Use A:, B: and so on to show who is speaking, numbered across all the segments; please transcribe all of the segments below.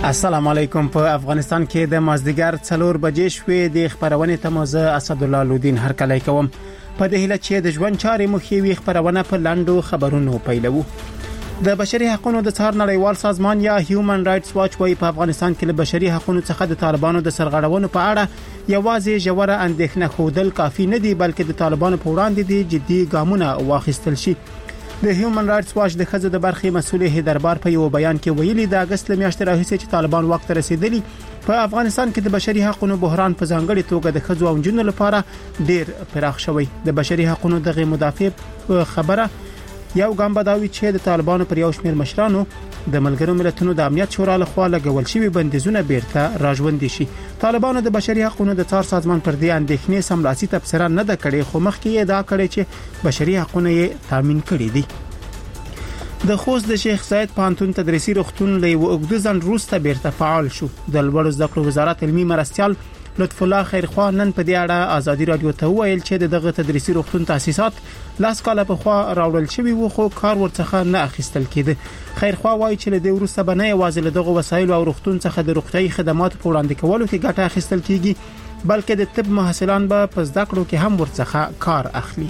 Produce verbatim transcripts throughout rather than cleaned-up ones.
A: السلام علیکم. په افغانستان کې د مازدیګر څلور بجې شوې د خبرونه تمازه اسدالله لودین هر کله کوم په دې هله چې د ژوند چارې مخې خبرونه په لاندو خبرونو پیلوو. د بشري حقوقو د څار نړیوال سازمان یا هیومن رائټس واچ وايي په افغانستان کې د بشري حقوقو څخه د طالبانو د سرغړونو په اړه یوازې جوړه اندېښنه خودل کافي نه دی، بلکې د طالبانو په وړاندې د جدي ګامونه واخیستل شي. د هیومن رائټس واچ د خزو د برخې مسؤل هیدربار په یو بیان کې ویلي د اگست میاشتې راهیسې چې طالبان وخت رسیدلی په افغانستان کې د بشري حقوقو بحران په ځانګړي توګه د خزو او جنونو لپاره ډیر پراخ شوی. د بشري حقوقو دغه مدافع خبره یو ګام بداوي چې د طالبانو پر یو شمېر مشرانو د ملګرو ملتونو د امنیت شورا لخوا لګول شوی بندیزونه بیرته راژوندي شي. طالبانو د بشري حقوقو د څار سازمان پر دې اندېښنې سملاسي تبصره نه ده کړې، خو مخکې یې دا کړې چې بشري حقوقو یې تامین کړي دي. د خوست د شیخ زاید پانتون تدریسي روغتون له وګړو ځن روسته بیرته فعال شو. د لوړو زده کړو وزارت علمي مرستيال لطف الله خیرخوا نن په دې اړه ازادي رادیو ته ویل چې دغه تدریسي روغتون تاسیسات لاس کاله په خوا راوړل شوی وو، خو کار ورڅخه نه اخیستل کېده. خیرخوا وایي چې له دې وروسته به نه یوازې له دغه وسایل او روغتون څخه د روغتي خدماتو په وړاندې کولو کې ګټه اخیستل کیږي، بلکې د طب محصلان به په زده کړو کې هم ورڅخه کار اخلي.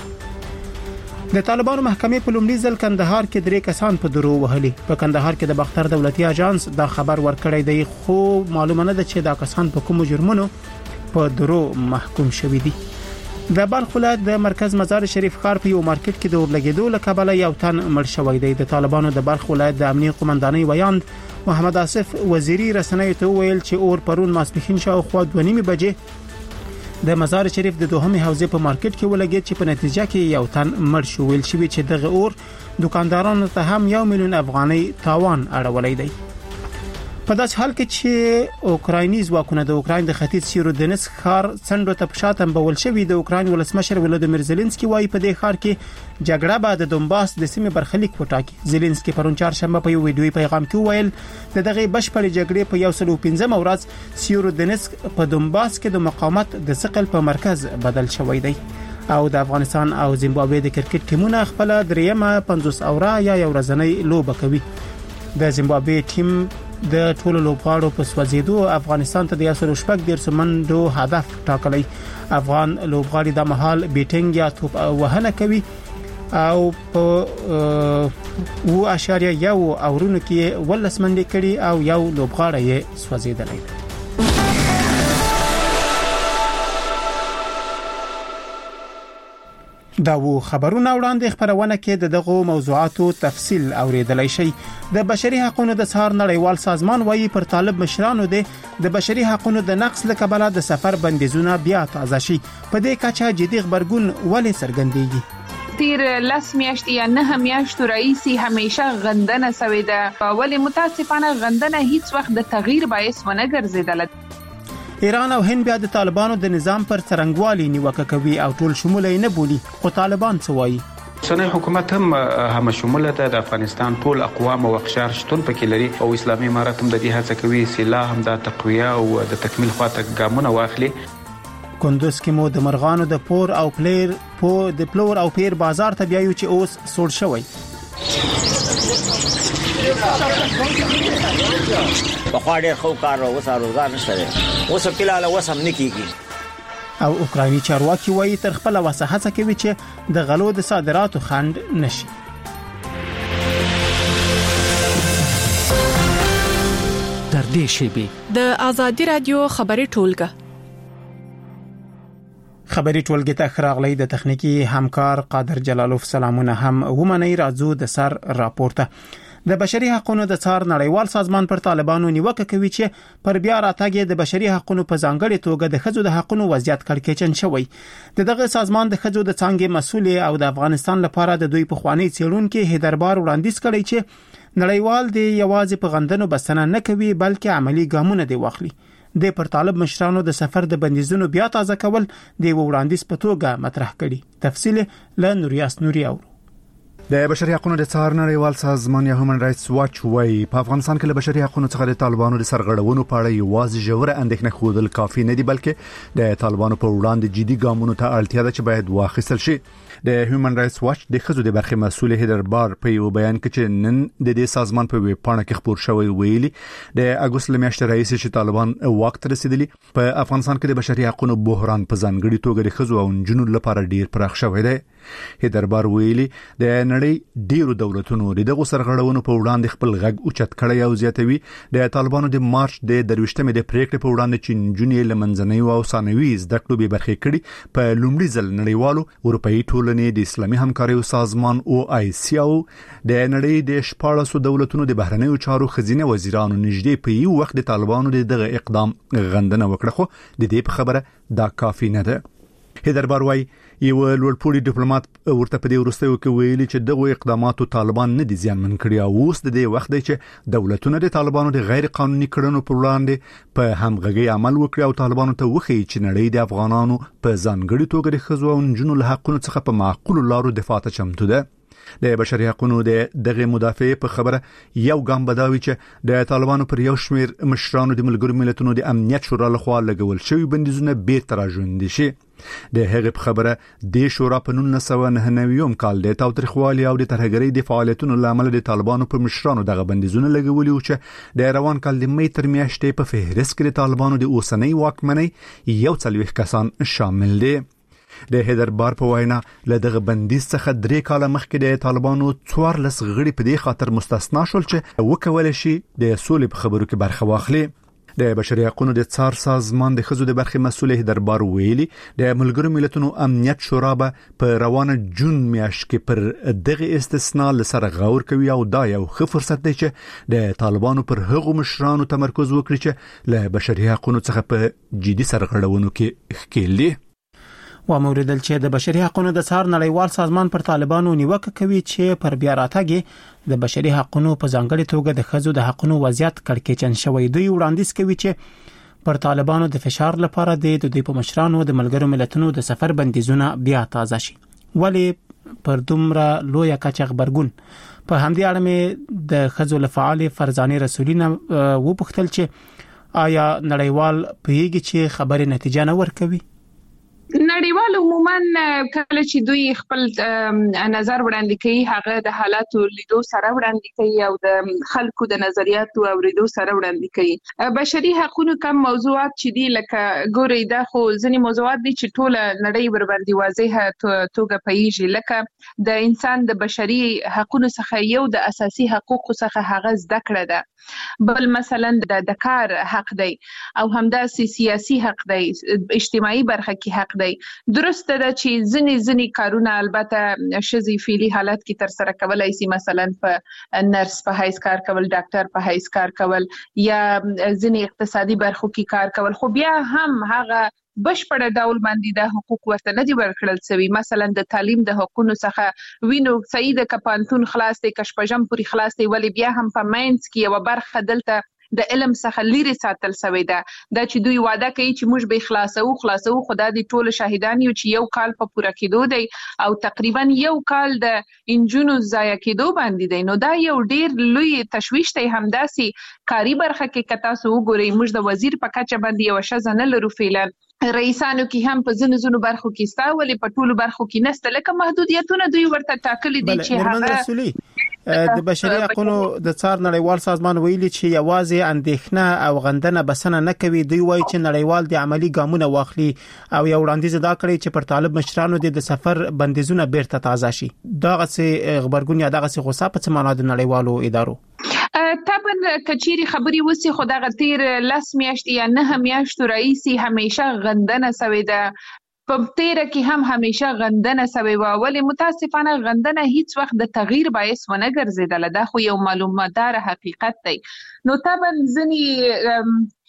A: د طالبانو محکمې په لومړي ځل کندهار کې درې کسان په درو وهلي. په کندهار کې د بختر دولتي اژانس دا خبر ورکړی دی، خو معلومه نه ده چې دا کسان په کوم جرمونو په درو محکوم شوي دي. د بلخ ولایت د مرکز مزار شریف ښار په یو مارکیټ کې د اورلګیدو له کبله یو تن مړ شوی دی. د طالبانو د بلخ ولایت د امنیه قومندانۍ ویاند محمد آصف وزیری رسنیو ته ویل چې اور پرون ماسپښین شاوخوا دوه نیمې بجې د مزار شریف د دوهمې حوزې په مارکیټ کې ولګید چې په نتیجه کې یو تن مړ شو. ویل شوی چې دغه اور دکاندارانو ته هم یو میلیون افغانۍ تاوان اړولای دی. په داس حال کې چې اوکرایني ځواکونه د اوکراین د ختیځ سیرودنس ښار څنډو ته پښاتم بول شوی. د اوکراین ولسمشر ولادیمیر زيلنسکي وايي په دې ښار کې جګړه به د دونباس د سیمې برخلیک وټاکي. زيلنسکي پرون چهارشنبه په یو ویډیوي پیغام کې ویل د دغه بشپړ جګړې په یو سل او پنځم ورځ سیرودنس په دونباس کې د مقاومت د ثقل په مرکز بدل شوی دی. او د افغانستان او زیمبابوې د کرکټ ټیمونه خپل دریمه پنځوس اوره یا یو ورځنۍ لوبه کوي. د زیمبابوې ټیم د ټولو لوبغاړو په سوځیدو افغانستان ته د یو سل شپږ دیرش منډو هدف ټاکلی. افغان لوبغاړي د محل بیټینګ یا توپ وهنه کوي او په و اشاریه یو اورونو کې ولس منډي کړي او یو لوبغاړی یې سوځیدلی. دا و خبرونه وړاندې خبرونه کې د دغه موضوعاتو تفصیل اوریدلای شي. د بشري حقوقو د څار نړیوال سازمان وايي پر طالب مشرانو د بشري حقوقو د نقض لکبله د سفر بندیزونه بیا تازه شي. په دې کچه جدي خبرګون ولې څرګندېږي؟
B: تیر لاس میاشتې یا نه میاشتو رئیسي همیشه غندنه سوې ده، ولې متاسفانه غندنه هیڅ وخت د تغییر باعث ونه ګرځیدله.
A: ایران او هند بیا د طالبانو د نظام پر څرنګوالي نیوکه کوي او ټول شمول نه بولی، خو طالبان څه وایي؟
C: اوسنی حکومت هم هم شموله ده. د افغانستان ټول اقوام او اقشار شتون پکې لري او اسلامي امارات هم د دې هڅه کوي چې لا هم د تقویه او د تکمیل خواته ګامونه واخلي.
A: کندوز کې مو د مرغانو د پور او پلیر په د پلور او پیر بازار ته بیايو چې اوس سوړ شوی.
D: بخوا ډېر خو کار او روزګار نشته، اوس په لاله وسم نکېږي.
A: او اوکرایني چارواکي وایي تر خپل وسه هڅه کوي چې د غلو د صادراتو خنډ نشي.
E: تر دې شی
F: د ازادي رادیو خبري ټولګه
A: خبري ټولګه ته خراغلي د تخنیکی همکار قادر جلالوف سلامونه هم ومني راځو د سر راپورته. د بشري حقوقو د څار نړیوال سازمان پر طالبانو نیوکه کوي چې پر بیا راتګ د بشري حقوقو په ځانګړي توګه د خځو د حقوقو وضعیت کړکېچن شوی. دغه سازمان د خځو د څنګه مسؤل او د افغانستان لپاره د دوی په خواني څېړونکو هیدربار وړاندیز کړی چې نړیوال د یوازې په غندنو بسنه نه کوي، بلکې عملی ګامونه دی واخلي. د پر طالب مشرانو د سفر د بندیزونو بیا تازه کول د وړاندیز په توګه مطرح کړي. تفصیل له نوریاس نوري او
G: د بشري حقوقو د څار نړیوال سازمان یا هیومن رائټس واچ وايي په افغانستان کې له بشري حقوقو څخه د طالبانو د سرغړونو په اړه یوازې ژوره اندېښنه ښودل کافي نه دي، بلکې د طالبانو په وړاندې جدي ګامونو ته اړتیا ده چې باید واخیستل شي. د هیومن رائټس واچ د خزو د برخې مسؤل هیدر بار په یو بیان کې چې نن د دې سازمان په ویب پاڼه کې خبر شوی ویلي د اګوست لمیاشتې رئیس چې طالبان وخت رسیدلی په افغانستان کې د بشري حقوقو بحران په ځانګړي توګه د خزو او جنونو لپاره ډیر پراخ شوی دی. هیدر بار ویلي د نړۍ ډیرو دولتونو دغه سرغړونو په وړاندې خپل غږ اوچت کړی او زیاتوي د طالبانو د مارچ د درويشتمې د پریکړې په وړاندې چې نجونې لمنځنۍ او ثانوي زده کړو به برخې کړي په لومړي ځل نړیوالو اروپאי ټولنې د اسلامي همکارۍ سازمان او آی سی او د نړۍ د شپاړسو دولتونو د بهرنیو چارو خزینه وزیرانو نږدې په یو وخت د طالبانو دغه اقدام غندنه وکړه، خو د دې په خبره دا کافي نه ده. هیدر بار وايي یو لوړپوړي ډیپلوماټ ورته په دې وروستیو کې ویلي چې دغه اقداماتو طالبان نه دي زیانمن کړي او اوس د دې وخت دی چې دولتونه د طالبانو د غیر قانوني کړنو پر وړاندې په همغږي عمل وکړي او طالبانو ته وښيي چې نړۍ د افغانانو په ځانګړي توګه د ښځو او نجونو له حقونو څخه په معقول لارو دفاع ته چمتو ده. د بشري حقوقو د دغه مدافع په خبره یو ګام بداوي چې د طالبانو پر یو شمیر مشرانو د ملګرو ملتونو د امنیت شورا لخوا لګول شوی بندیزونه بیرته راژوندي شي. د هغه په خبره د شورا په نولس سوه نهه نوي کال د تاوتریخوالي او د ترهګرۍ د فعالیتونو لامل د طالبانو پر مشرانو دغه بندیزونه لګولي او چې د روان کال د مې تر میاشتې په فهرست کې د طالبانو د اوسنۍ واکمنۍ یو څلوېښت کسان شامل دي. د هیدر بار په وینا له دغه بندیز څخه درې کاله مخکې د طالبانو څوارلس غړي په دې خاطر مستثنا شول چې وکول شي د سولې په خبرو کې برخه واخلي. د بشري حقوقو د څار سازمان د خزو د برخې مسؤل هیدر بار ویلي د ملګرو ملتونو امنیت شورا به په روانه جون میاشت کې پر دغه استثناء لسره غور کوي او دا یو ښه فرصت دی چې د طالبانو پر هغو مشرانو تمرکز وکړي چې له بشري حقوقو څخه په جدي سرغړونو کې ښکېل دي.
A: و موردل چې د بشري حقوقو د څار نړیوال سازمان پر طالبانو نیوکه کوي چې پر بیا راتګ د بشري حقوقو په ځانګړي توګه د ښځو د حقوقو وضعیت کړکېچن شوی دی. وړاندیز کوي چې پر طالبانو د فشار لپاره د دوی په مشرانو د ملګرو ملتونو د سفر بندیزونه بیا تازه شي. ولی پر دومره لوی کچه خبرګون په همدې اړه مې د ښځو لفعال فرزانه رسولینه و پوښتل چې آیا نړیوال پیږي چې خبره نتیجه نه ورکوي؟
B: نړیوال عموما کله چې دوی خپل نظر وړاندې کوي هغه د حالاتو لیدو سره وړاندې کوي او د خلکو د نظریاتو اوریدو سره وړاندې کوي. بشري حقوقو کوم موضوعات چې دي لکه ګوري دا خو ځینې موضوعات دي چې ټول نړۍ ور باندې واضحه توګه پیږي، لکه د انسان د بشري حقوقو څخه یو د اساسي حقوقو څخه هغه زده کړه ده، بل مثلا د کار حق دی او همداسې سیاسي حق دی، اجتماعي برخه کې حق دی. درسته ده چې ځینې ځینې کارونه البته ښځې فعلي حالت کې تر سره کولای شي، مثلا په نرس په حیث کار کول، ډاکټر په حیث کار کول یا ځینې اقتصادي برخو کې کار کول، خو بیا هم هغه بشپړ ډول باندې د حقوق ورته نه دي ورکړل شوی. مثلا د تعلیم د حقوقو څخه وینو صحیح د کپانتون خلاص دی، کشپجم پوری خلاص دی، ولی بیا هم په ماینز کې یو برخه دلته د علم څخه لري ساتل شوی ده. دا چې دوی وعده کوي چې موږ به خلاصو خلاصو خدا دې ټول شاهدان یو چې یو کال په پوره کېدو دی او تقریبا یو کال د انجونو ضایع کېدو باندې دی. نو دا یو ډیر لوی تشویش دی. همداسي کاری برخه کې کتا سو ګوري موږ د وزیر په کچه باندې یو شزه نه لرو، فعلا رئیسانو کې هم په ځینو ځینو برخو کې ستا ولې په ټولو برخو کې نسته، لکه محدودیتونه دوی ورته ټاکلي دي چې هغه
A: د بشري حقوقو د څار نړیوال سازمان ویلي چې یوازې اندېښنه او غندنه بسنه نه کوي. دوی وایي چې نړیوال د عملی ګامونه واخلي او یو وړاندیز دا کړی چې پر طالب مشرانو د سفر بندیزونه بیرته تازه شي. دغه څه خبرګون یا دغه څه غوسه په څه معنا د نړیوالو ادارو
B: طبعا کچيري خبري وسی خدا غتیر لاس میاشتې یا نه میاشتو رئیسی همیشه غندنه سوی ده، په تیره کې هم همیشه غندنه سوی و، ولی متاسفانه غندنه هیڅ وخت د تغییر باعث ونه ګرځیدله. دا خو یو معلوماتدار حقیقت دی. نو طبعا ځنی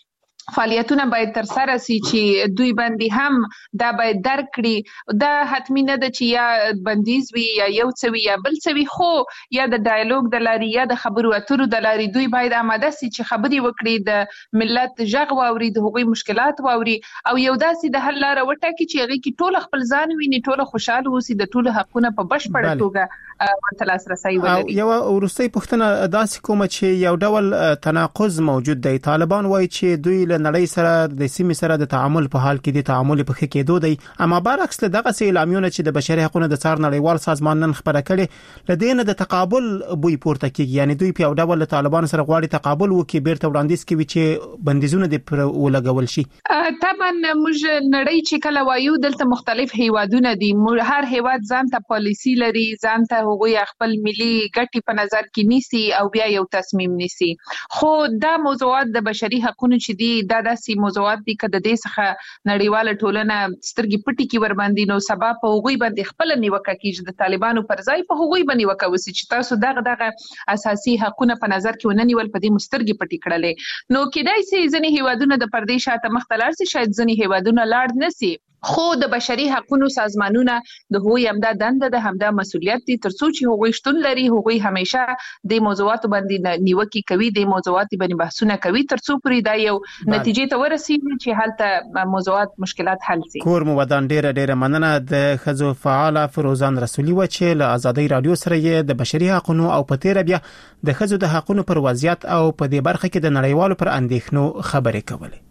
B: فعالیتونه باید تر سره سي چې دوی باندې هم دا باید درک کړي. دا حتمی نه ده چې یا بندیز وي یا یو څه وي یا بل څه وي، خو یا د ډایالوګ د لارې یا د خبرو اترو د لارې دوی باید آماده سي چې خبرې وکړي، د ملت غږ واوري، د هغوی مشکلات واوري او یو داسې د حل لاره وټاکي چې هغې کې ټول خپل ځان ویني، ټول خوشحاله اوسي، د ټولو حقونه په بشپړه توګه ورته لاسرسی ولري.
A: یو وروستۍ پوښتنه داسې کومه چې یو ډول تناقض موجود دی. طالبان وایي چې دوی له نړۍ سره د سیمې سره د تعامل په حال کې د تعامل په ښه کېدو دی، اما برعکس له دغه سي اعلامیونه چې د بشري حقوقو د څار نړیوال سازمان نن خبره کړي لدین د تقابل بوی پورته کیږي، یعنی دوی په یو ډول طالبان سره غواړي تقابل وکړي، بیرته وړاندیز کوي چې بندیزونه د پر ولګول شي.
B: طبعا موږ نړۍ چې کله وایو دلته مختلف هیوادونه دي، هر هیواد ځان ته پالیسی لري، ځان ته هغوی خپل ملي ګټې په نظر کې نیسي او بیا یو تصمیم نیسي. خو دا موضوعات د بشري حقوقو چې دي دا داسې موضوعات دي که د دې څخه نړیواله ټولنه سترګې پټې کړي ور باندې، نو سبا په هغوی باندې خپله نیوکه کېږي، د طالبانو پر ځای په هغوی باندې نیوکه وسي چې تاسو دغه دغه اساسي حقونه په نظر کې ونه نیول، په دې مو سترګې پټې کړلې. نو کېدای سي ځینې هیوادونه د پردې شاته مخته لاړ سي، شاید ځینې هیوادونه لاړ نه سي، خو د بشري حقوقو سازمانونه د هغوی همدا دنده ده، همدا مسؤلیت دي، ترڅو چې هغوی شتون لري، هغوی همیشه د موضوعاتو باندې نیوکې کوي، د موضوعاتو باندې بحثونه کوي، ترڅو پرې دا یو نتیجې ته ورسیږي چې هلته موضوعات مشکلات حل شي.
A: کور مو ودان ډیره ډیره مننه. د ښځو فعاله فروزان رسولي و چې له ازادۍ رادیو سره یې د بشري حقوقو او په تیر بیا د ښځو د حقوقو پر وضعیت او په دې برخه کې د نړیوالو پر اندېښنو خبرې کولې.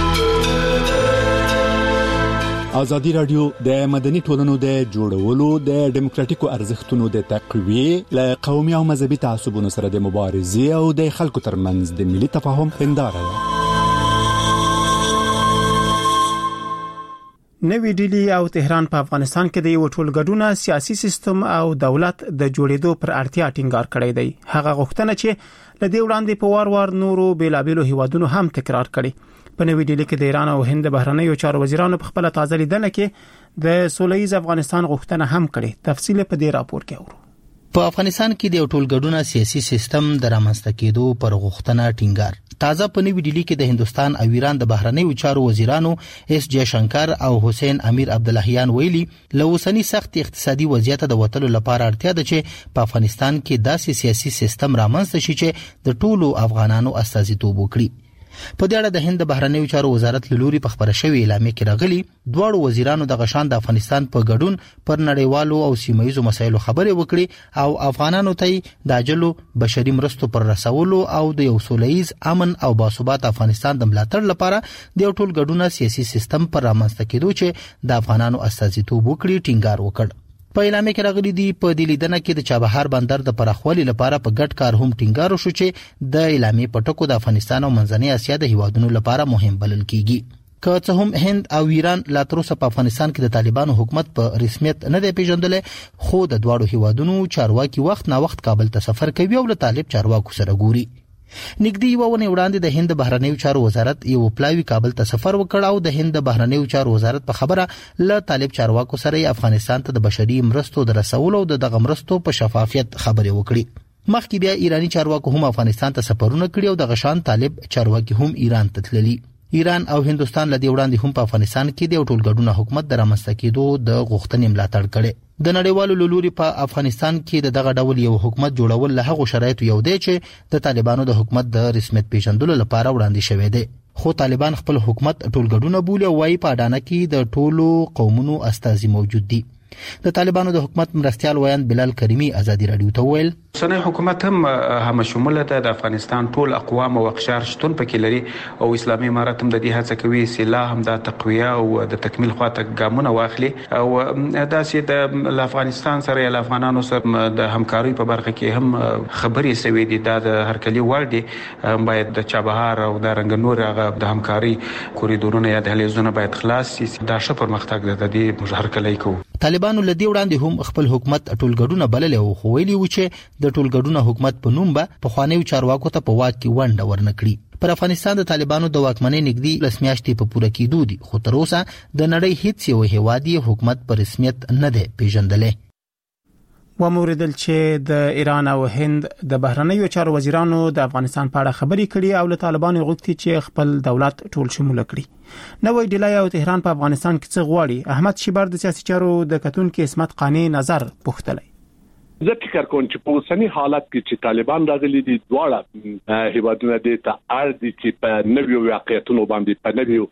G: ازادي رادیو د مدني ټولنو د جوړولو د ډیموکراتیکو ارزښتونو د تقویه له قومي او مذهبي تعصبونو سره د مبارزې او د خلکو ترمنځ د ملي تفاهم هنداره ده.
A: نوی ډیلی او تهران په افغانستان کې د یو ټولګډونه سیاسي سیستم او دولت د جوړېدو پر اړتیا ټینګار کړی دی. هغه غوښتنه چې لدې وړاندې په وار وار نورو بیلابېلو هیوادونو هم تکرار کړي. په نوی ډیلی کې د ایران او هند بهرنیو چارو وزیرانو په خپل تازه لیدنه کې د سولهییز افغانستان غوښتنه هم کړې. تفصیل په دې راپور کې اورو.
H: په افغانستان کې د ټولګډونه سیاسي سیستم د رامنځته کېدو پر غوښتنه ټینګار. تازه په نوی ډیلی کې د هندستان او ایران د بهرنیو چارو وزیرانو اس جے شنکر او حسین امیر عبداللهیان ویلي له اوسنی سخت اقتصادي وضعیت د وټلو لپاره اړتیا ده چې په افغانستان کې داسې سیاسي سیستم رامنځته شي چې د ټولو افغانانو استازیتوب وکړي. په دې اړه د هند بهرنیو چارو وزارت لوري په خبره شوی اعلامیه کې راغلي دواړو وزیرانو د غشان د افغانستان په ګډون پر نړیوالو او سیمایي مسایلو خبرې وکړي او افغانانو ته د اجلو بشري مرستو پر رسولو او د یو سولهییز امن او باثبات افغانستان د ملاتړ لپاره د یو ټول ګډونه سیاسي سیستم پر رامنځته کېدو چې د افغانانو استازیتوب وکړي ټینګار وکړ. په اعلامیه کې راغلي دي په دې لیدنه کې د چابهار بندر د پراخوالي لپاره په ګډ کار هم ټینګار وشو چې د اعلامیه په ټکو د افغانستان او منځنۍ اسیا د هیوادونو لپاره مهم بلل کیږي. که څه هم هند او ایران لا تر اوسه په افغانستان کې د طالبانو حکومت په رسمیت نه دی پیژندل، خو د دواړو هیوادونو چارواکي وخت نا وخت کابل ته سفر کوي او له طالب چارواکو سره ګوري. نګدي یو ونه وړاندې د هند بهرنیو چارو وزارت یو پلاوی کابل ته سفر وکړ او د هند بهرنیو چارو وزارت په خبره ل طالب چارواکو سره افغانستان ته د بشري مرستو د رسولو او د دغه مرستو په شفافیت خبرې وکړي. مخکې بیا ایرانی چارواکو هم افغانستان ته سفرونه کړي او د غشان طالب چارواکي هم ایران ته تللي. ایران او هندستان لدی وړاندې هم په افغانستان کې د ټولګډونه حکومت د رامنځته کېدو د غوښتنې ملاتړ کړي. د نړیوالو لوري په افغانستان کې د دغه ډول یو حکومت جوړول له هغو شرایطو یو دی چې د طالبانو د حکومت د رسمیت پیژندلو لپاره وړاندې شوی دی. خو طالبان خپل حکومت ټولګډونه بولي او وايي په اډانه کې د ټولو قومونو استازي موجود دي. د طالبانو د حکومت مرستيال ویان بلال کریمی ازادي رادیو ته ویل
C: سنې حکومت هم هم شموله ده د افغانستان ټول اقوام او اقشار شتون پکې لري او اسلامي امارت هم د دې هڅه کوي سلا هم د تقویه او د تکمیل خواته ګامونه واخلي او داسې د افغانستان سره یا افغانانو سره د همکاري په برخه کې هم خبرې سوي دي د هرکلی وړ دي باید د چابهار او د رنګنور هغه د همکاري کوریډورونه یا د هلیزونه باید خلاص شي دا ښه پرمختګ ده د دې هرکلی کوي.
H: طالبانو لدی وړاندې هم خپل حکومت ټولګډونه بلل او خو ویلي و چې د ټولګډونه حکومت په نوم به په خوانیو چارواکو ته په واک کې ونډه ورنکړي. پر افغانستان د طالبانو د واکمنۍ نږدې لس میاشتې په پوره کېدو دي خو تر اوسه د نړۍ هیڅ یو هیواد حکومت په رسمیت نه دی پیژندلی.
A: و موردل چې د ایران او هند د بهرنیو چارو وزیرانو د افغانستان په اړه خبرې کړي او له طالبانو غوښتي چې خپل دولت ټول شمول کړي. نوې ډیلای او تهران په افغانستان کې څه غواړي؟ احمد شیبر د سیاسي چارو د کتونکو اسمت قانی نظر پوښتلی.
I: زه فکر کوم چې په اوسنی حالت کې چې طالبان راغلي دي دواړه هیوادونه د تعارض چې په نویو واقعیتونو باندې په نویو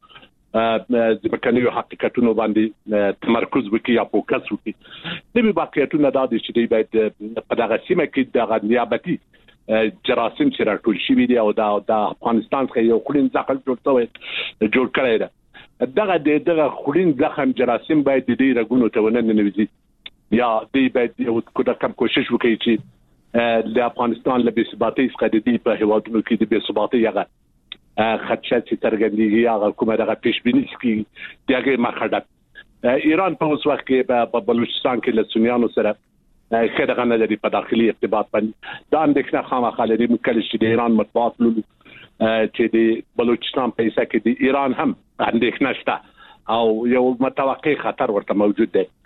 I: د مکنیو حقیقتونو باندې تمرکز وکړي یا فوکس وکړي. د واقعیتونو د دې چې باید په دغه سیمه کې د نیابتي جراثیم چې راټول شوي دي او د افغانستان څخه یو خلین ځخل جوړ شوی جوړ کړی دی. دغه دغه خلین ځخم جراثیم باید د دې رګونو ته ونه ننوځي یا دی باید یو کوم کوشش وکړي چې د افغانستان له بې ثباتۍ څخه د دې په هیوادونو کې د بې ثباتۍ هغه خدشات چې ترګندېږي هغه کومه دغه پیشبینی کې دغه مخاطب ایران په اوس وخت کې په بلوچستان کې له سنیانو سره خدغه نه لري په داخلي ارتباط باندې دا اندېښنه خامخا لري مکل چې د ایران مطبوعات لولو چې د بلوچستان په حصہ کې د ایران هم اندېښنه شته او یو متوقع خطر ورته موجود دی.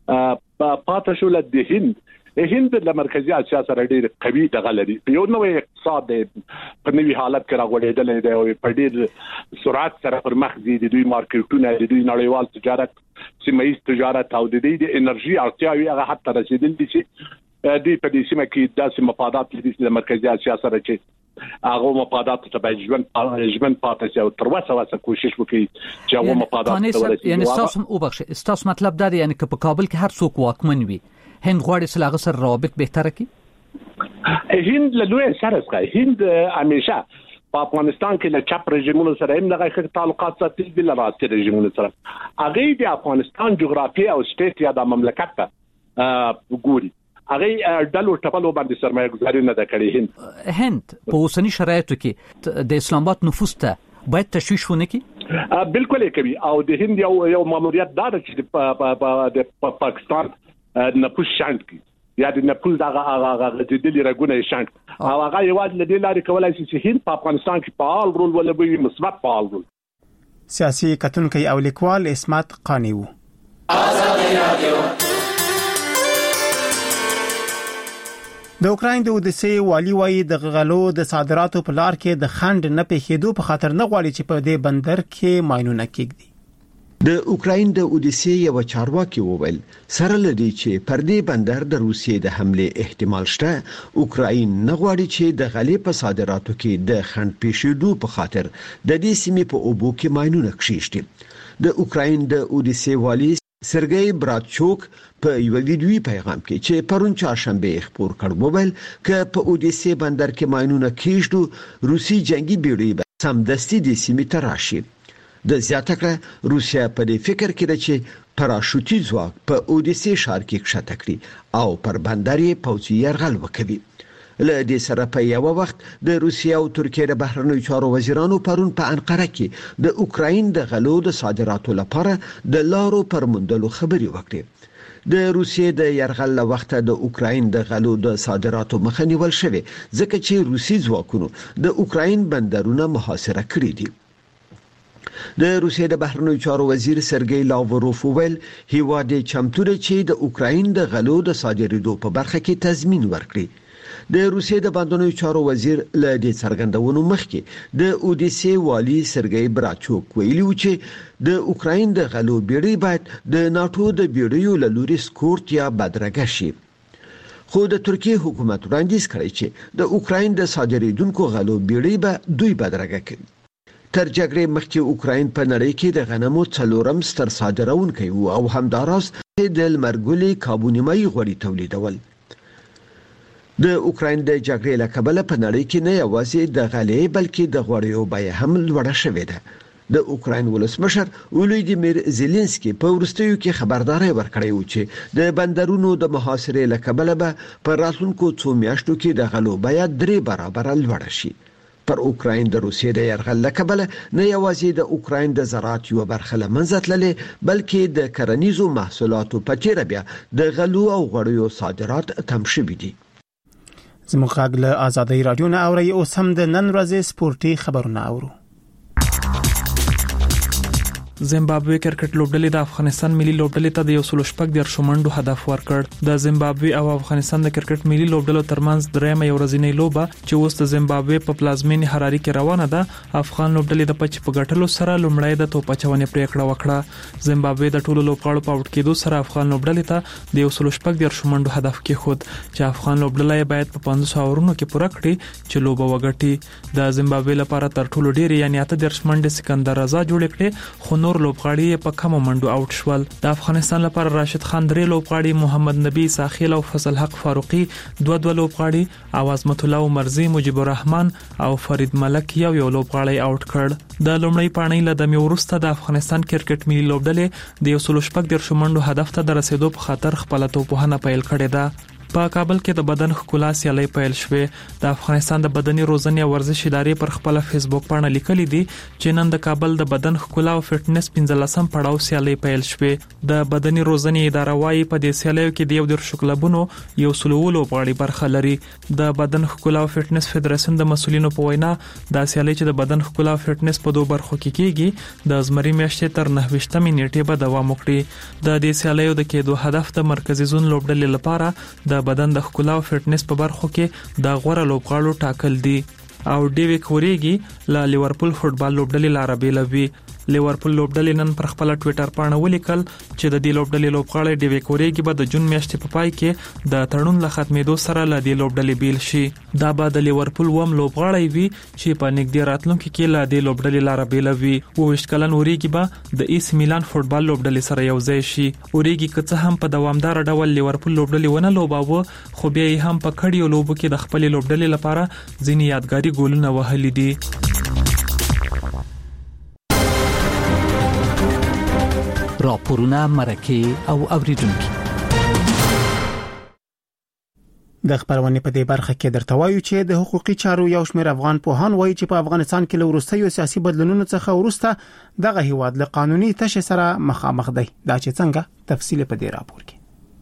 I: پاتې شو له د هند هند د مرکزی اسیا سره ډېر قوي دغه لري. یو نوې اقتصاد په نوې حالت کې راغورېدل دی او په ډېر سرعت سره پر مخ دي. د دوی مارکیټونه د دوی نړیوال تجارت سیمه‌ایز تجارت او د دوی د انرژي اړتیاوې هغه حتی رسیدل دي چې د په دې سیمه کې داسې مفادات دي د مرکزی اسیا سره چې هغه مفادات ته به ژوند ژوند پاتې او تر وسه وسه کوشش وکړي چې هغه مفادات ته ورسیږي. یعنی تاسو او بخښه تاسو مطلب دا دی یعنی چې په کابل کې هر څوک واکمن وي هند غواړي چې لاغه سره روابط بهتره کړي. هند له لوی سره ښه هند همیشه په افغانستان کې له چپ رژیمونو سره هم دغه ښه تعلقات ساتي د لاسي رژیمونو سره. هغه د افغانستان جغرافي او سټیټ یا د مملکت ته ګوري. هغه ډلو ټپلو باندې سرمایه گذاري نه د کړي. هند هند په اوسنی شرایطو کې د اسلام آباد نفوذ ته باید تشویش ونه کړي. بالکل کوي او د هند یو یو ماموریت دار چې د پاکستان نفوذ شاند کی یا د نفوذ دغه هغه د دې رګونه شاند او هغه یوازې د دې لارې کولای شي چې هند په افغانستان کې فعال رول ولوي مثبت فعال رول.
A: سیاسي کتونکو او لیکوال اسمت قانی وو. د اوکراین د اودیسې والی وایي د غلو د صادراتو په لار کې د خند نه پېښېدو په خاطر نه غواړي چې په دې بندر کې ماینونه کېږي.
J: د اوکراین د اودیسې یو چارواکي وویل سره لدی چې پر دې بندر د روسیې د حمله احتمال شته. اوکراین نه غواړي چې د غلې په صادراتو کې د خند پېښېدو په خاطر د دې سیمې په اوبو کې ماینونه کښېږي. د اوکراین د اودیسې والی سرګئی براتچوک په یو ویډیوي پیغام کې چې پرون چهارشنبه خبر کړ وویل ک په اودیسې بندر کې ماینونه کېږي روسي جنگي بیړۍ به سمدستي د سیمې ته راشي. د زیاته کړه روسیا په دې فکر کې ده چې پاراشوټي ځواک په اودیسې ښار کې کښته کړي او پر بندر یې پوځي یرغل وکړي. له دې سره په یو وخت د روسیا او ترکیې د بهرنیو چارو وزیرانو پرون په انقره کې د اوکراین د غلو د صادراتو لپاره د لارو پر موندلو خبري وکړي. د روسیې د یرغل له وخته د اوکراین د غلو د صادراتو مخه نیول شوې ځکه چې روسي ځواکونو د اوکراین بندرونه محاصره کړي دي. د روسیې د بهرنیو چارو وزیر سرګئی لاوروف ویل هیواد چمتو دی چې د اوکراین د غلو د صادرېدو په برخه کې تضمین ورکړي. د روسیې د بهرنیو چارو وزیر له دې څرګندونو مخکې د اودیسې والی سرګئی براتچوک ویلي و چې د اوکراین د غلو بیړۍ باید د ناتو د بیړیو له لوري سکورت یا بدرګه شي. خو د ترکیې حکومت وړاندیز کړی چې د اوکراین د صادرېدونکو غلو بیړۍ به دوی بدرګه کړي. تر جګړې مخکې اوکراین په نړۍ کې د غنمو څلورم ستر صادرونکی و او همداراز د لمرګلي کابونیمای غوړي تولیدول. د اوکراین د جګړې له کبله په نړۍ کې نه یوازې د غلې بلکې د غوړیو بیه هم لوړه شوې ده. د اوکراین ولسمشر ولودیمیر زيلنسکي په ورستیو کې خبرداري ورکړې و چې د بندرونو د محاصرې له کبله به په راتلونکو څو میاشتو کې د غلو بیه درې برابر لوړه شي. پر اوکراین د روسیې د یرغل له کبله نه یوازې د اوکراین د زراعت یو برخه له منځه تللې بلکې د کرنیزو محصولاتو په تیر بیا د غلو او غوړیو صادرات کم شوي دي.
A: زموږ غږ له آزادۍ رادیو نه اوري اوس هم د نن ورځې سپورتي خبرونه اورو.
K: زیمبابوې کرکټ لوبډلې د افغانستان ملي لوبډلې ته د یو سل شپږ دیرش منډو هدف ورکړ. د زیمبابوې او افغانستان د کرکټ ملي لوبډلو ترمنځ دریمه یو ورځنۍ لوبه چې اوس د زیمبابوې په پلازمینې حراري کې روانه ده، افغان لوبډلې د پچ په ګټلو سره لومړی د توپ اچونې پریکړه وکړه. زیمبابوې د ټولو لوبغاړو په اوټ کېدو سره افغان لوبډلې ته د یو سل شپږ دیرش منډو هدف کېښود چې افغان لوبډلې باید په پنځوس اورونو کې پوره کړي چې لوبه وګټي. د زیمبابوې لپاره تر ټولو ډېر یعنی اته دیرش منډې سکندر رضا جوړ کړي، خو نور لوبغاړي په کم منډو اوټ شول. د افغانستان لپاره راشد خان درې لوبغاړي، محمد نبی ساخیل او فضل حق فاروقي دوه دوه لوبغاړي او عظمت الله عمرزي، مجيب الرحمن او فرید ملک یو یو لوبغاړي اوټ کړ. د لومړی پاڼۍ له دمې وروسته د افغانستان کرکټ ملي لوبډلې د یو سل شپږ دیرش منډو هدف ته د رسیدو په خاطر خپل توپوهنه پیل کړې ده. په کابل کې د بدن ښکلا سیالي پیل شوې. د افغانستان د بدني روزنې او ورزش ادارې پر خپل فیسبوک باندې لیکلي دي چې نن د کابل د بدن ښکلا او فټنس پنځلسم پړاو سیالي پیل شوې. د بدني روزنې اداره وايي په دې سیالیو کې د یو دیرش کلبونو یو سل لوبغاړي برخه لري. د بدن ښکلا او فټنس فدراسیون د مسولینو په وینا د سیالي چې د بدن ښکلا او فټنس په دوه برخو کې کیږي د زمري میاشتې تر نهه ویشتمې نیټې به دوام وکړي. د دې سیالیو د کېدو هدف د مرکزي زون لوبډلې لپاره د بدن د ښکلا او فټنس په برخو کې د غوړه لوبغاړو ټاکل دي. او ډیویک اوريګي له لیورپول فوټبال لوبډلې لاره بیلوي. لیورپول لوبډلې نن پر خپل ټوئیټر باندې ولیکل چې د دې لوبډلې لوبغاړی ډیویک اوريګي به د جون میاشتې په پای کې د تړون له ختمېدو سره له دې لوبډلې بیل شي. دا به د لیورپول وم لوبغاړی وي چې په نږدې راتلونکي کې له دې لوبډلې لاره بیلوي. اوه ویشت کلن اوريګي به د ایس میلان فوټبال لوبډلې سره یو ځای شي. اوريګي که څه هم په دوامدار ډول لیورپول لوبډلې ونه لوباوه، خو بیا یې هم په کډیو لوبو کې د خپل لوبډلې لپاره ځینې یادګاري ګولونه وهلي دي.
E: راپورونه، مرکه او اوریدونکو
A: د خبرونه په دې برخه کې درته وایو چې د حقوقي چارو یو شمېر افغان پوهان وایي چې په افغانستان کې له وروستیو سیاسي بدلونونو څخه وروسته دغه هیواد له قانوني تشه سره مخامخ دی. دا چې څنګه تفصیل په دې راپور کې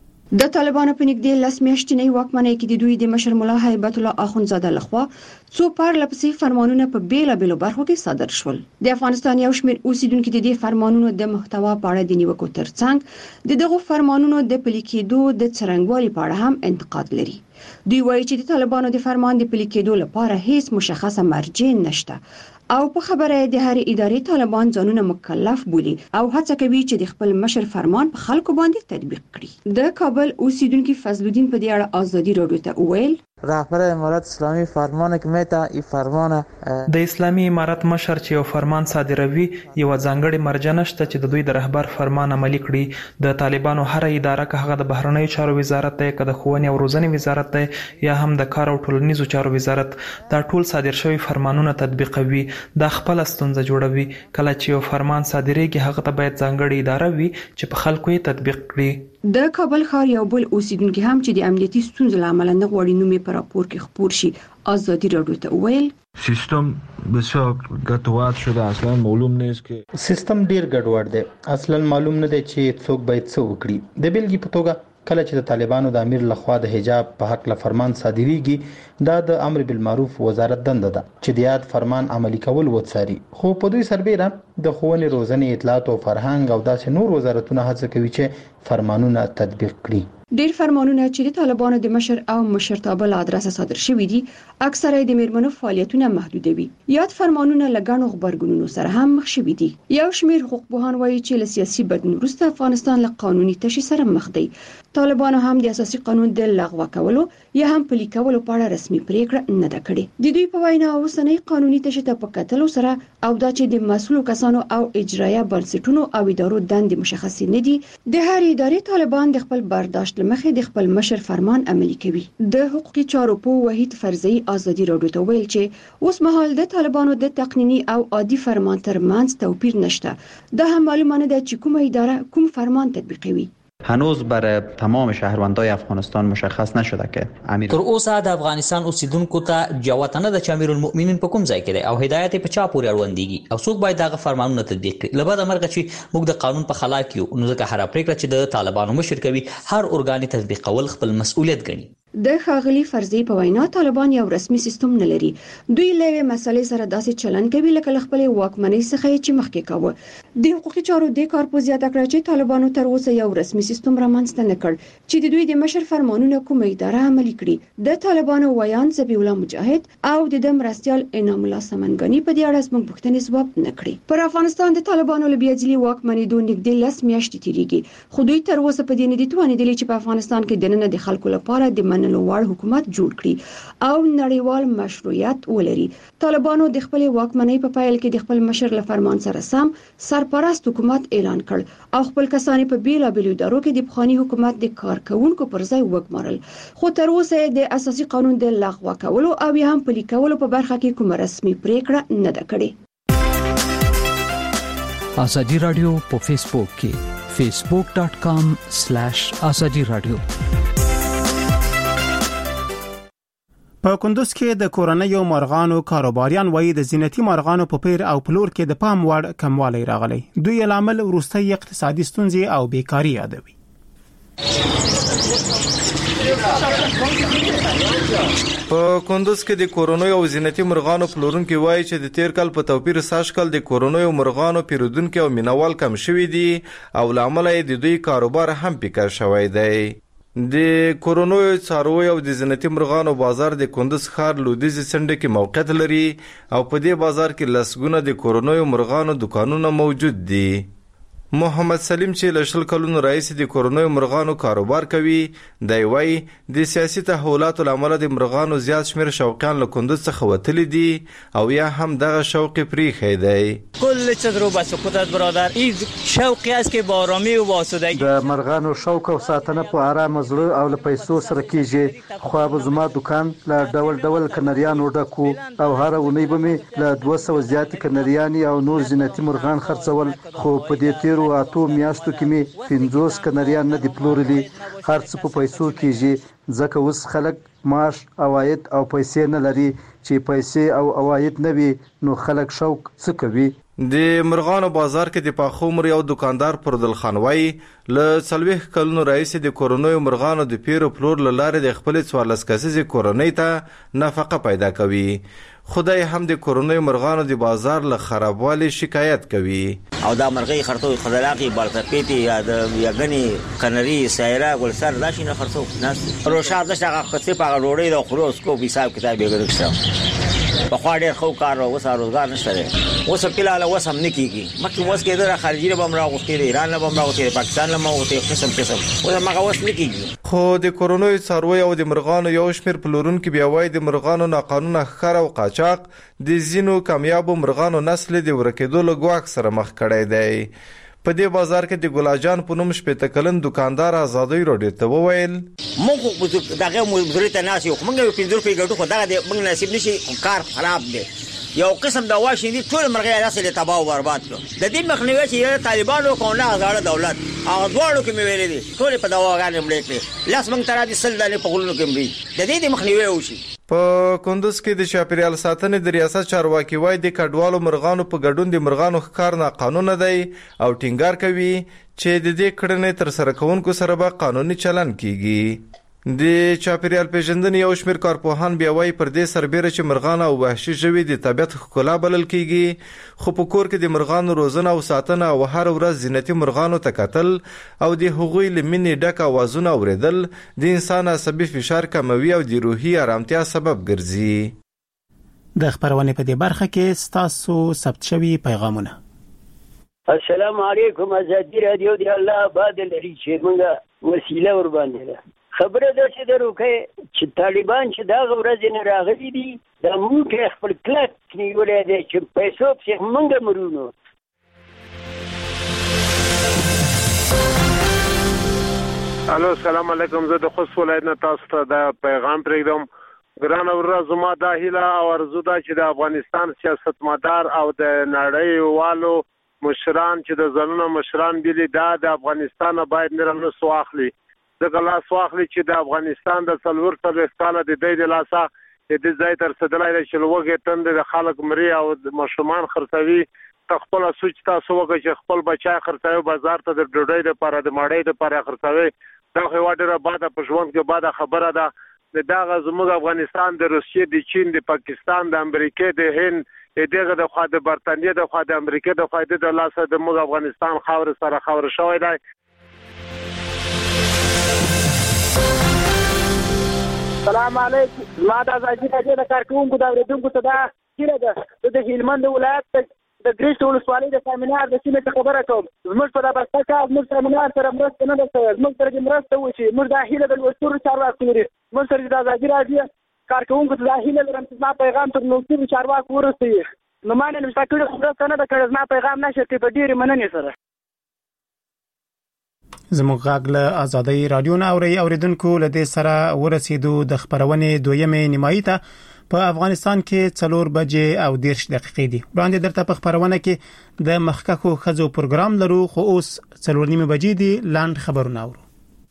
L: د طالبانو په نږدې لس میاشتنۍ واکمنۍ کې د دوی د مشر مولا هیبت الله اخوندزاده لخوا څو پرلپسې فرمانونه په بیلابېلو برخو کې صادر شول. د افغانستان یو شمېر اوسیدونکو د دې فرمانونو د محتوا په اړه د نیوکو ترڅنګ د دغو فرمانونو د پلي کېدو د څرنګوالي په اړه هم انتقاد لري. دوی وایي چې د طالبانو د فرمان د پلي کېدو لپاره هیڅ مشخصه مرجع نشته او په خبره د هر ادارې طالبان ځانونه مکلف بولي او هڅه کوي چې د خپل مشر فرمان په خلکو باندې تطبیق کړي. د کابل اوسیدونکو فضل الدین په دې اړه ازادي رادیو ته وویل
M: رهبر امارت اسلامی فرمان که میته این فرمان
K: د اسلامي امارت مشر چې یو فرمان صادروي یو ځانګړي مرجع نشته چې د دوی د رهبر فرمان عملی کړي. د طالبانو هر اداره که هغه د بهرنیو چارو وزارت دی، که د ښوونې او روزنې وزارت دی یا هم د کار او ټولنیزو چارو وزارت، دا ټول صادر شوی فرمانونه تطبیقوي. دا خپل ستونزه جوړوي. کله چې یو فرمان صادریږي هغه ته باید ځانګړي اداره وي چې په خلکو یې تطبیق کړي.
L: د کابل ښار یو بل اوسیدونکو هم چې د امنیتي ستونزو لامل نه غوړي نومې په راپور کې خبر شي ازادي رادیو ته وویل
N: سیستم بسیار ګډوډ شده، اصلا معلوم نیست که
H: سیستم ډیر ګډوډ دی، اصلا معلوم نه دی چې څوک باید څه وکړي. د بیلګې په توګه کله چې د طالبانو د امیر لخوا د حجاب په حق له فرمان صادریږي دا د امر بالمعروف وزارت دنده ده چې د یاد فرمان عملی کول وڅاري، خو په دوی سربېره د ښوونې روزنې اطلاعات او فرهنګ او داسې نور وزارتونه هڅه کوي چې فرمانونه تطبیق کړي.
L: ډیر فرمانونه چې د طالبانو د مشر او مشرتابه له ادرسه صادر شوي دي اکثره د میرمنو فعالیتونه محدودوي. یاد فرمانونه له ګڼو خبرګونونو سره هم مخ شوي دي. یو شمېر حقوقپوهان وایي چې له سیاسي بدلون وروسته افغانستان له قانوني تشې سره مخ دی. طالبانو هم د اساسي قانون د لغوه کولو یا هم پلي کولو په اړه رسمي پریکړه نه ده کړې. د دوی په وینا اوسنۍ قانوني تشې ته په کتلو سره او دا چې د مسؤلو کسانو او اجرایه بنسټونو او ادارو دندې مشخصې نه دي، د هر ادارې طالبان د خپل برداشت مخه د خپل مشر فرمان عملی کوي. د حقوقي چارو په وحید فرزي ازادي رادیو ته ویل چې اوس مهال د طالبانو د تقنینی او عادي فرمان ترمنځ توپیر نشته. دا هم معلومه نه ده چې کومه اداره کوم فرمان تطبیقوي.
O: هنوز برای تمام شهروندان افغانستان مشخص نشده که امیر
P: تر اوسه د افغانستان اوسیدونکو ته جوته نه د امیر المؤمنین په کوم ځای کې دی او هدایت په چا پورې اړوندېږي او څوک باید دغه فرمانونه تطبیق کړي. لبد امرګه چې موږ د قانون په خلا کې یو نو ځکه هر پریکړه چې د طالبانو مشر کوي هر اورګاني تطبیقول خپل مسؤلیت ګڼي.
L: د ښاغلي فرضي په وینا طالبان یو رسمي سیستم نه لري. دوی لوي مسلې سره داسې چلن کوي لکه خپل واکمنۍ څخه چې مخکې کاوه. د حقوقي چارو د کارپوز زیاته کړ چې طالبانو تر اوسه یو رسمي سیستم رامنځته نه کړ چې د دوی د مشر فرمانونه کومه اداره عملي کړي. د طالبانو ویان ذبیح الله مجاهد او د د مرستيال انعام الله سمنګانی په دې اړه زموږ پوښتنې ځواب نه کړي. پر افغانستان د طالبانو لبیاځلي واکمنۍ دوه نږدې لس میاشتې تیریږي خو دوی تر اوسه په دې نه دي توانیدلي چې په افغانستان کې د نن د خلکو لپاره د منلو وړ حکومت جوړ کړي او نړیوال مشروعیت ولري. طالبانو د خپل واکمنۍ په پایل کې د خپل مشر له فرمان سره سم سرپرست حکومت اعلان کړ او خپل کسان په بیلابیلو ادارو کې د بخاري حکومت د کارکونکو پر ځای وګمارل. خو تر اوسه د اساسي قانون د لغوه کولو او یا هم پلي کولو په برخه کې کوم رسمي پریکړه نه ده کړې.
E: ازادي رادیو په فیسبوک کې facebook dot com slash azadi radio.
A: په کندوز کې د کورنیو مرغانو کاروباریان وایي د زینتي مرغانو په پیر او پلور کې د پام وړ کموالی راغلی. دوی لامل وروستي اقتصادي ستونزې او بیکاری یادوي.
Q: په کندوز کې د کورنیو او زینتي مرغانو پلورونکو وایي چې د تیر کال په توپیر ساش کال د کورنیو مرغانو پیرودونکو او مینوال کم شوي دي او لامل یې د دوی کاروبار هم پیکر شوی دی. د کورنیو څارویو او د زینتي مرغانو بازار د کندوز ښار لویدیځ څنډه کې موقعیت لري او په دې بازار کې لسګونه د کورنیو مرغانو دکانونه موجود دي. محمد سلیم چې له شل کلونو راهیسې د کورنیو مرغانو کاروبار کوي دی وایي د سیاسي تحولاتو له امله د مرغانو زیات شمېر شوقیان له کندوز څخه وتلي دي او یا هم دغه شوق پریښی دی.
R: کل تجربه سکوتت برادر این شوقی است که با آرامی و آسودگی
S: د مرغانو شوق او ساتنه په آرام زړه او له پیسو سره کیږي. خو به زما دکان له ډول ډول کنریانو ډکو او هر ونی به مې له دوه سوه زیات کنریانی او نور زینتي مرغان خرڅول. خو په دې تیرو اتو میاشتو کې مې پنځوس کنریان نه دي پلورلي. هر څه په پیسو کیږي ځکه اوس خلک معاش عواید او پیسې نه لري. چې پیسې او عواید نه وي نو خلک شوق څه کوي.
Q: د مرغانو بازار کې د پاخومر یو دکاندار پردل خانوي له څلوېښت کلونو راهیسې د کورنیو مرغانو د پیر او پلور له لارې د خپلې څوارلس کسیزې کورنۍ ته نفقه پیدا کوي. خدای هم د کورنیو مرغانو د بازار له خرابوالي شکایت کوي.
D: او دا مرغۍ خرڅو خدلاقي بالتپیتی یا د یګنی کنری سایرا ګلسر راشي نه خرڅو ناس روشاد دغه خصې په غوړې د خروسکوپ حساب کتاب یې ګرځښت په خوا ډېر خو کار او وسه روزګار نشته. اوس په لاله وسه هم نکېږي مکه اوس کې د خارجي له بم راغوستي ایران له بم راغوستي پاکستان له موته قسم قسم اوس هغه وسه نکېږي.
Q: خو د کورنیو څارویو او د مرغانو یو شمېر پلورونکي بیا وایي د مرغانو ناقانونه ښکار او قاچاق د ځینو کامیابو مرغانو نسل د ورکېدو له ګواښ سره مخ کړی دی. په دې بازار کې د ګلاجان په نوم شپېته کلن دکاندار ازادي راډیو ته وویل
D: موږ دغه مزدوري ته ناس یو موږ یو پنځه روپۍ ګټو خو دغه د موږ نصیب نشي کار خراب دی. یو قسم د واشي دي ټول مرغۍ راسله تباہ او برباد کړ. د دې مخنیوي چې طالبانو کوله غاړه دولت هغه دوړو کې مې ویلې دي ټول په دواګانې مړې کړې لاس موږ تر دې سل دانې په غلونو کې مړې د دې مخنیوي وشي.
Q: په کندوز کې د چاپیریال ساتنې د ریاست چارواکي وایي د کډوالو مرغانو په ګډون د مرغانو ښکار ناقانونه دی او ټینګار کوي چې د دې کړنې تر سره کوونکو سره به قانوني چلن کیږي. د چاپیریال پیژندنې یو شمېر کارپوهان بیا وایي پر دې سربیره چې مرغان او وحشي ژوي د طبیعت ښکلا بلل کیږي خو په کور کې د مرغانو روزنه او ساتنه او هر ورځ زینتي مرغانو ته کتل او د هغوی له مینې ډک اوازونه اورېدل د انسان عصبي فشار کموي او د روحي ارامتیا سبب ګرځي.
A: د خبرونې په دې برخه کې ستاسو ثبت شوي پیغامونه.
T: السلام علیکم ازادي رادیو دی الله آباد لري چې موږ وسیله ور باندې ده خبره ده چې دروکه چې طالبان چې دا ورځ نه راغلي دي دا موږ خپل کلک نیولې دي چې پیسو په موږ مرونو.
U: الو السلام علیکم زه د خوست ولایت نه تاسو ته دا پیغام پرېږدم. ګران ورځ زما دا هیله او ارزو ده چې د افغانستان سیاستمدار او د نړۍ والو مشران چې د ځلونو مشران بيلي دا د افغانستان باید نرمه سواخلي دغه لاس واخلي چې د افغانستان د څلور څلوېښت کاله د دې د لاسه د دې ځای تر رسېدلی دی چې لوږې تندې د خلک مري او د ماشومان خرڅوي. ته خپله سوچ تاسو وکړئ چې خپل بچی خرڅوي بازار ته د ډوډۍ دپاره د ماړۍ دپاره خرڅوي. دا خو یوه ډېره باده په ژوند کې باده خبره ده. د دغه زموږ افغانستان د روسیې د چین د پاکستان د امریکا د هند دغه د خوا د برتانیې د خوا د امریکا د خوا د لاسه د موږ افغانستان خاور سره خاور شوی دی.
F: سلام علیکم. ما د ازادي راډیو د کارکونکو د اوریدونکو ته دا کیره ده د هلمند ولایت د ګریشت ولسوالۍ د سیمینار د سیمې خبره کوم. زموږ په دغه بسته زموږ سیمینار سره مرسته نه ده شوې. زموږ سره مرسته وشي. موږ د هیله د لوستلو چارواکو لري. موږ سره د ازادي راډیو کارکونکو ته د هیله لرم چې زما پیغام تر لوستلو چارواکو ورسوي. نو ما نه نشته کړی مرسته نه ده کړې. زما پیغام نشر کې په ډېرې مننې سره.
A: زموږ غږ له ازادي رادیو نه اوري اوریدونکو له دې سره ورسېدو د خبرونې دویمه نیمایي ته په افغانستان کې څلور بجې او دیرش دقیقې دي. وړاندې درته په خبرونه کې د مخکخو خزو پروګرام لرو خو اوس څلور نیمه بجې دي. لاند خبرونه اورو.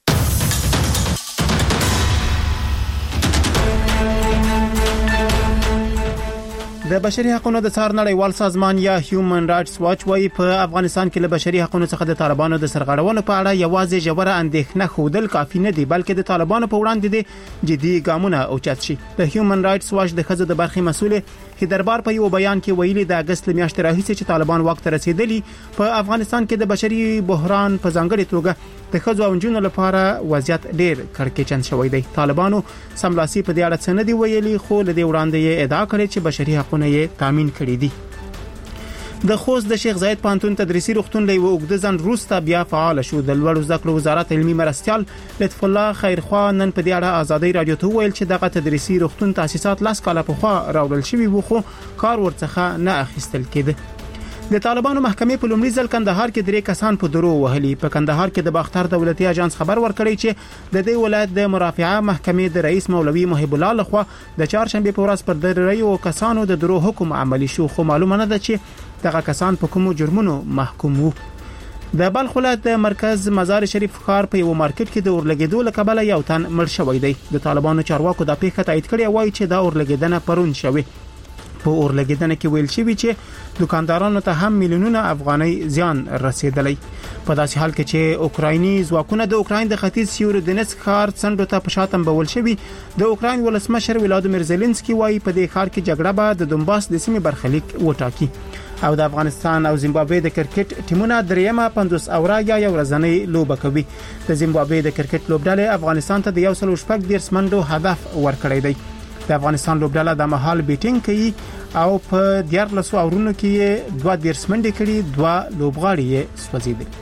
A: د بشري حقوقو د څار نړیوال سازمان یا هیومن رائټس واچ وايي په افغانستان کې له بشري حقوقو څخه د طالبانو د سرغړونو په اړه یوازې جوړه اندېښنه خوندل کافي نه دي بلکې د طالبانو په وړاندې د جدي ګامونه اوچت شي. د هیومن رائټس واچ د خزو د برخې مسؤل هیدربار په یو بیان کې ویلي د اگست میاشتې راهیسې چې طالبان وخت رسیدلی په افغانستان کې د بشري بحران په ځانګړي توګه د خزو او جنونو لپاره وضعیت ډېر کړکېچن شوی دی. طالبانو سملاسي په دې اړه څه نه دی ویلي خو له دې وړاندې یې ادعا کړې چې بشري حقوق یې تامین کړی دي. د خوست د شیخ زاید پانتون تدریسي روغتون له وګد ځن روسته بیا فعال شو. د لوړو زده کړو وزارت علمي مرستيال لطف الله خیرخوا نن په دې اړه ازادي رادیو ته ویل چې دغه تدریسي روغتون تاسیسات لاس کاله په خوا راوړل شوی وو خو کار ورڅخه نه اخیستل کېده. د طالبانو محکمې په لومړي ځل کندهار کې درې کسان په درو وهلي. په کندهار کې د باختر دولتي اژانس خبر ورکړی چې د دې ولایت د مرافعه محکمې د رئیس مولوي محب الله لخوا د چهارشنبه په ورځ پر دریو کسانو د درو حکم عملی شو خو معلومه نه ده چې دغه کسان په کومو جرمونو محکوم وو. د بلخ ولایت د مرکز مزار شریف ښار په یو مارکیټ کې د اورلګیدو لکبله یو تن مړ شوی دی. د طالبانو چارواکو د پیښه تایید کړی وایي چې دا اورلګیدنه پرون شوی. په اورلګیدنه کې ویل شوی چې دکاندارانو ته هم میلیونونه افغانۍ زیان رسیدلی. په داسې حال کې چې اوکرایني ځواکونه د اوکراین د ختیځ سیورودنسک ښار څنډو ته په شاتم بول شوی. د اوکراین ولسمشر ولادیمیر زيلنسکي وایي په دې ښار کې جګړه به د دونباس د سیمې برخلیک وټاکي. او د افغانستان او زیمبابوې د کرکټ ټیمونه دریمه پنځوس اوره یا یو ورځنۍ لوبه کوي. د زیمبابوې د کرکټ لوبډلې افغانستان ته د یو سل شپږ دیرش منډو هدف ورکړی دی. د افغانستان لوبډله د محل بیټینګ کوي او په دیارلس اورونو کې دوه دیرش منډې کړي دوه لوبغاړي یې سوځیدل.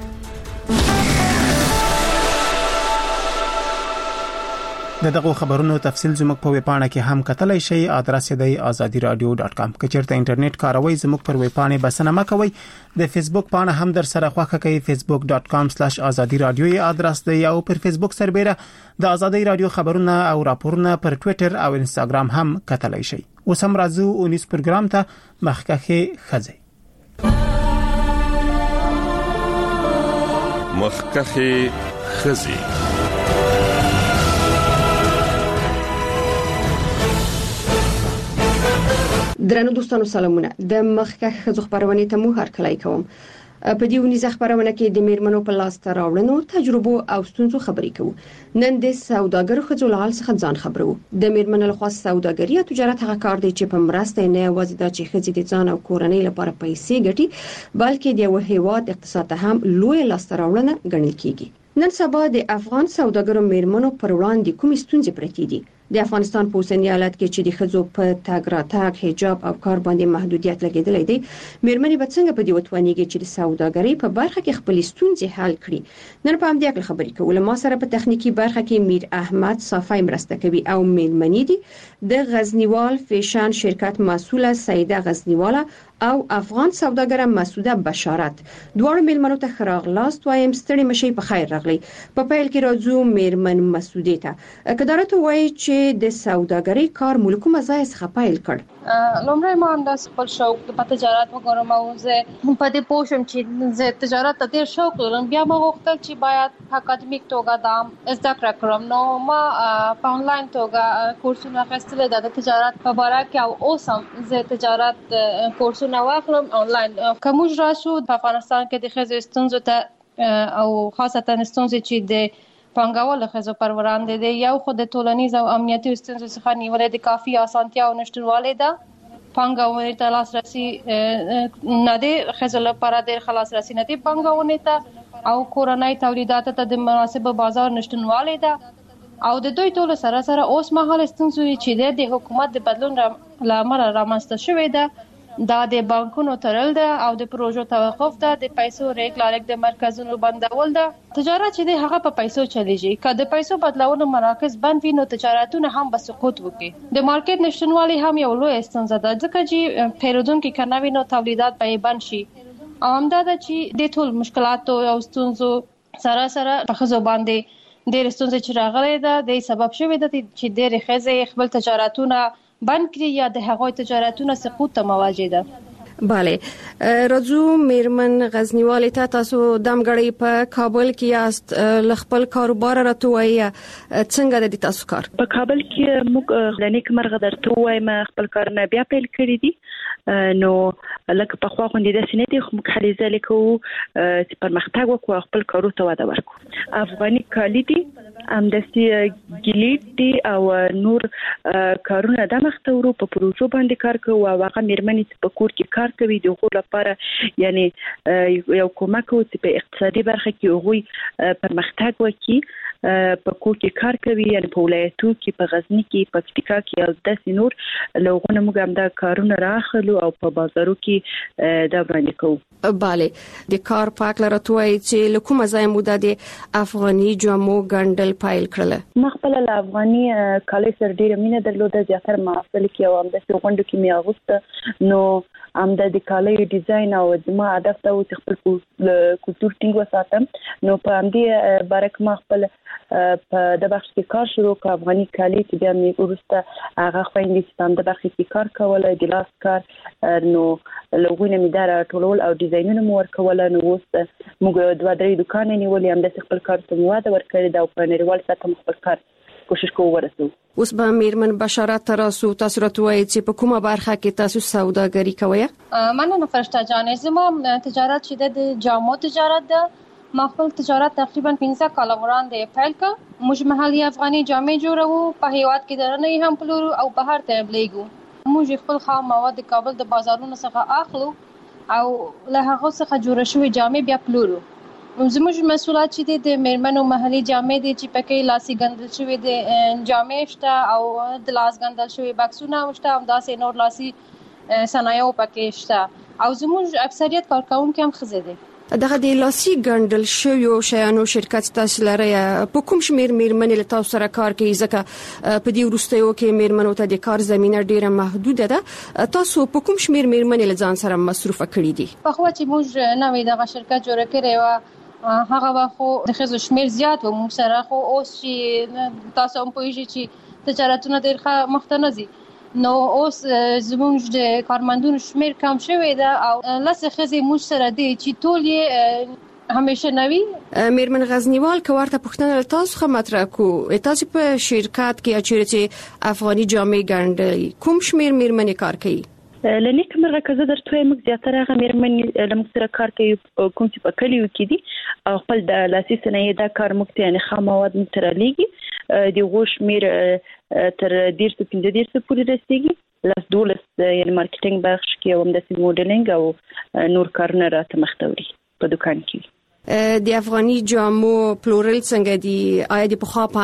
A: د دغه خبرونو تفصیل زموږ په ویب پاڼه کې هم کتلای شئ. ادرس یې دی azadi radio dot com. کچېرته انټرنیټ کاروي زموږ پر ویب پاڼه بسنه مکوئ. د فیسبوک پاڼه هم در سره خوښه کوي facebook dot com slash azadi radio یې ادرس دی او پر فیسبوک سربېره د ازادي رادیو خبرونه او راپورونه پر ټوئیټر او انستګرام هم کتلای شئ. اوس هم راځو اونیس پروګرام ته مخکخه خزه.
V: مخکخه خزه
L: درنو دوستانو سلامونه. د مخکخ خزو خبرونه ته مو هر کله کوم. په دې ونیزه خبرونه کې د میرمنو په لاس ته راوړنو تجربو او ستونزو خبرې کوو. نن د سوداګرو خزو له حال څخه ځان خبرو. د میرمنو له خوا سوداګري او تجارت هغه کار دی چې په مرسته نه یوازې د چې خزې د ځان او کورنۍ لپاره پیسې ګټي بلکې د یو هیواد اقتصاد ته هم لوی لاس ته راوړنه ګڼل کیږي. نن سبا د افغان سوداګرو میرمنو پر وړاندې کومې ستونزې پرتې دي؟ د افغانستان په اوسنی حالت کې چې د خزو په تګ راتګ حجاب او کار باندې محدودیت لګیدلې دي میرمنې به څنګه په دې وتوانیږي چې د سوداګرۍ په برخه کې خپل ستونزې حل کړي؟ نن په همدې اړه خبرې کوو. ما سره په تخنیکی برخه کې میر احمد صافی مرسته کوي او میرمنې دي د غزنیوال فیشن شرکت مسؤله سیده غزنیواله او افغان سوداګر مسعوده بشارت. دوه میرمنو ته خراغلاست وایم ستړي مشي په خیر راغلي. په پیل کې راځو میرمن مسعوده ته. کدارته وایي چې د سوداګرۍ کار ملکو مزای څخه پیل کړ.
W: لومړی ما هم د خپل شوق په تجارت وګورم او زه په دې پوښم چې زه تجارت ته ډېر شوق لرم. بیا ما غوښتل چې باید اکاډمیک توګه دا زده کړه کړم. نو ما په انلاین توګه کورسونه اخیستل د تجارت په اړه کې او اوس هم زه تجارت کورسونه واخلم انلاین. کومج راشو په افغانستان کې د خزو ستونزو ته او خاصتا ستونزې چې د پانګوال خزو پر وړاندې دی. یو خو د ټولنیز او امنیتي ستونزو څخه نیولې د کافي اسانتیا او نشټوالی ده. پانګونې ته لاسرسي نه دی، خزو لپاره د لاسرسي نه دی پانګونې ته، او کورنۍ تولیداتو ته د مناسب بازار نشټوالی ده. او د دوی ټول سره سره اوس مهال ستونزې چې د حکومت د بدلون لامل رامنځته شوې ده، دا د بانکونو تړل ده او د پروژو توقف ده، د پیسو ریګ لارګ د مرکزونو بندول ده. تجارت چې دی هغه په پیسو چلیږي. که د پیسو بدلولو مراکز بند وي نو تجارتونه هم به سقوط وکړي. د مارکیټ نشټوالی هم یو لوی ستونزه ده، ځکه چې پیرودونکو که نه وي نو تولیدات به یې بند شي. او همدا ده چې د ټول مشکلاتو او ستونزو سره سره په ښځو باندې ډېرې ستونزې چې راغلې ده د سبب شوې ده چې ډېرې ښځې خپل تجارتونه بند کړي یا د هغوی تجارتونه سقوط ته مواجه ده.
L: بله، راځو میرمن غزنیوال ته. تاسو دمګړی په کابل کې یاست، ل خپل کاروبار راته وایي څنګه د تاسو کار؟
B: په کابل کې موږ لنیک مرغه درته وایم خپل کارونه بیا پیل کړی دي. نو لکه په خوا غونډې د سینې دي خو موږ هلې ځلې کوو چې پرمختګ وکړو، خپل کارو ته وده ورکړو. افغاني کالي دي، همداسې ګلیټ دي او نور کارونه د مخته ورو په پروژو باندې کار کوو. او هغه میرمنې چې په کور کې کار کوي د هغو لپاره یعنی یو کومک کوو چې په اقتصادي برخه کې هغوی پرمختګ وکړي. په کور کې کار کوي، یعنی په ولایتو کې، په غزنی کې، په پکتیکا کې او داسې نور لوغونه موږ هم دا کارونه راخلو او په بازارو کې دا وړاندې کوو.
L: بله، د کار پاک لرتوي چې لکومه ځای موده د افغاني جامو ګندل پایل کړله.
B: ما خپل له افغاني کالي سره ډیره مینه درلوده، زیاتره محافل کې او هم د غونډو کې مې اغوسته. نو هم د کالي ډیزاین او زما هدف دا و چې خپل کلتور ټینګ وساتم. نو په همدې باره ما خپل په د بخش کې کار شروع کړ. افغاني کالي چې بیا مې وروسته هغه خويندې چې په د بخش کې کار کول، د لاس کار، نو لوګونه مې دا راټولول او ډیزاینونه مو ورکول. نو اوس موږ دوه درې دکان نیولې، هم د خپل کار ته مو واده ورکړی دا په نړیوال سطح خپل کار کوشش کوو ورسو.
L: اوس به میرمن بشارت تراسو تاسو راتوي چې په کومه برخه کې تاسو سوداګری کوئ؟
W: مننه فرشته جان. زما تجارت چې د جامو تجارت ده. ما خپل تجارت تقریبا پنځه کاله وړاندې پیل کړ. موږ محلي افغاني جامې جوړوو، په هیواد کې درنه هم پلورو او بهر ته بلیګو. موږ خپل خام مواد د کابل د بازارونو څخه اخلو او له هغه څخه جوړ شوی جامې بیا پلورو. زموږ مسؤلیت چې د میرمنو محلي جامې دي چې پکې لاسي ګندل شوی د جامې شته او د لاس ګندل شوی بکسونه شته، هم داسې نور لاسي صنایع پکې شته. او زموږ اکثریت کارکونکو هم ښځې دي.
L: دغه د لاسي ګندل شوی شیانو شرکت تاسو لري په کوم شمیر میرمنې له تاسو سره کار کوي؟ ځکه په دې وروستیو کې میرمنو ته د کار زمينه ډیره محدوده ده. تاسو په کوم شمیر میرمنې له ځان سره مصروفه کړی دي؟
W: په خو چې موږ نوې دغه شرکت جوړ کړی و هغه وخت د خزو شمیر زیات و موږ سره، خو اوس چې تاسو هم پوهیږئ چې تجارتونه ډیر ښه مخته نه ځي. نو اوس زموږ د کارمندونو شمیر کم شوی ده او لاسه خزې موږ سره دي چې ټول یې همیشه نوي.
L: میرمن غزنیوال که ورته پوښتنه تاسو خو مطرح کو، تاسو په شرکت کې چې افغاني جامې ګنډي کوم شمیر میرمنې کار کوي؟
B: لنیک مرغه کزه درته موږ زیاتره هغه میرمنې لمغ سره کار کوي کوم چې په کلیو کې دي او خپل د لاسي صنایع دا کار موږ ته یعنی خام مواد موږ تر لګي دی غوښ میر تر ډیر څه پنځه ډیر څه پورې رسیږي. لاس دولس یعنی مارکیټینګ بخش کې هم د موډلینګ او نور کارونه راته مختوري په دکان کې.
L: د افغاني جامو پلورل څنګه دي؟ آیا د پخوا